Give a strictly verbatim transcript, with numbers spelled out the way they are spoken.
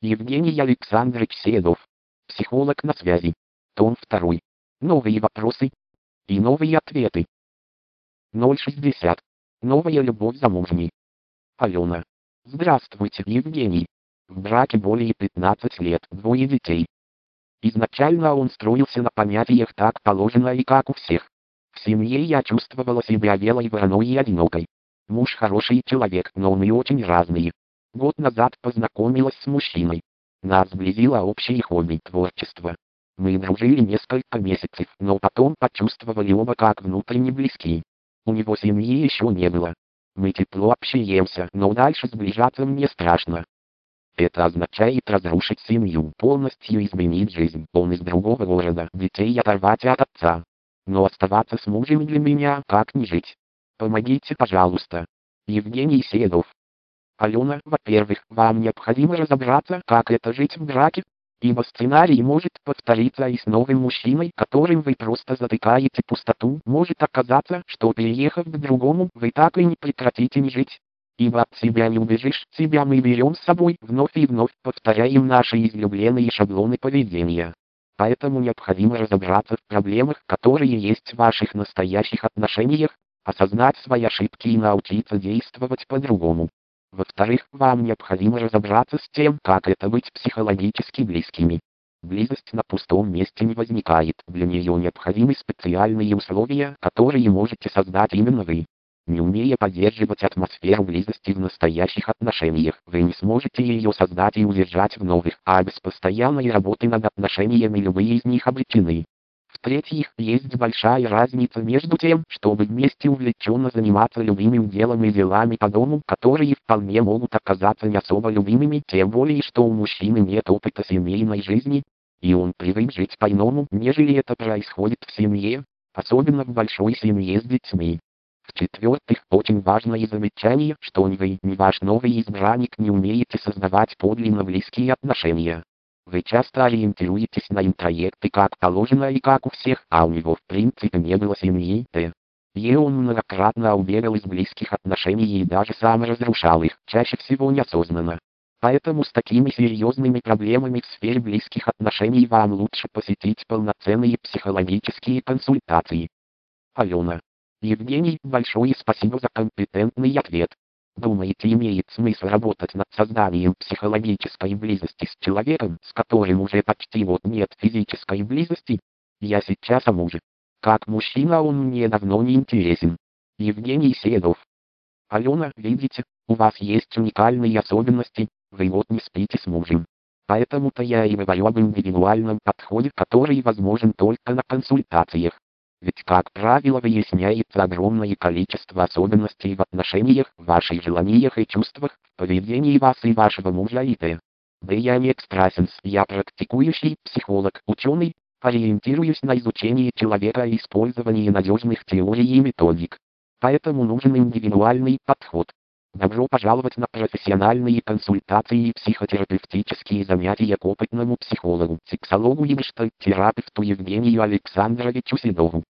Евгений Александрович Седов. Психолог на связи. Том второй. Новые вопросы и новые ответы. ноль шестьдесят. Новая любовь замужней. Алена. Здравствуйте, Евгений. В браке более пятнадцати лет, двое детей. Изначально он строился на понятиях «так положено» и «как у всех». В семье я чувствовала себя белой вороной и одинокой. Муж хороший человек, но мы очень разные. Год назад познакомилась с мужчиной. Нас сблизило общее хобби — творчество. Мы дружили несколько месяцев, но потом почувствовали оба как внутренне близки. У него семьи еще не было. Мы тепло общаемся, но дальше сближаться мне страшно. Это означает разрушить семью, полностью изменить жизнь. Он из другого города, детей оторвать от отца. Но оставаться с мужем для меня как не жить. Помогите, пожалуйста. Евгений Седов. Алена, во-первых, вам необходимо разобраться, как это жить в браке, ибо сценарий может повториться и с новым мужчиной, которым вы просто затыкаете пустоту. Может оказаться, что переехав к другому, вы так и не прекратите не жить. Ибо от себя не убежишь, себя мы берем с собой, вновь и вновь повторяем наши излюбленные шаблоны поведения. Поэтому необходимо разобраться в проблемах, которые есть в ваших настоящих отношениях, осознать свои ошибки и научиться действовать по-другому. Во-вторых, вам необходимо разобраться с тем, как это быть психологически близкими. Близость на пустом месте не возникает, для нее необходимы специальные условия, которые можете создать именно вы. Не умея поддерживать атмосферу близости в настоящих отношениях, вы не сможете ее создать и удержать в новых, а без постоянной работы над отношениями любые из них обречены. В-третьих, есть большая разница между тем, чтобы вместе увлеченно заниматься любимым делом и делами по дому, которые вполне могут оказаться не особо любимыми, тем более, что у мужчины нет опыта семейной жизни, и он привык жить по-иному, нежели это происходит в семье, особенно в большой семье с детьми. В-четвертых, очень важное замечание, что ни вы, ни ваш новый избранник не умеете создавать подлинно близкие отношения. Вы часто ориентируетесь на интроекты как положено и как у всех, а у него в принципе не было семьи, т. И он многократно убегал из близких отношений и даже сам разрушал их, чаще всего неосознанно. Поэтому с такими серьезными проблемами в сфере близких отношений вам лучше посетить полноценные психологические консультации. Алена. Евгений, большое спасибо за компетентный ответ. Думаете, имеет смысл работать над созданием психологической близости с человеком, с которым уже почти вот нет физической близости? Я сейчас о муже. Как мужчина он мне давно не интересен. Евгений Седов. Алена, видите, у вас есть уникальные особенности, вы вот не спите с мужем. Поэтому-то я и говорю об индивидуальном подходе, который возможен только на консультациях. Ведь, как правило, выясняется огромное количество особенностей в отношениях, в ваших желаниях и чувствах, в поведении вас и вашего мужа и т. Да я не экстрасенс, я практикующий психолог, ученый, ориентируюсь на изучение человека и использование надежных теорий и методик. Поэтому нужен индивидуальный подход. Добро пожаловать на профессиональные консультации и психотерапевтические занятия к опытному психологу, сексологу и гештальт-терапевту Евгению Александровичу Седову.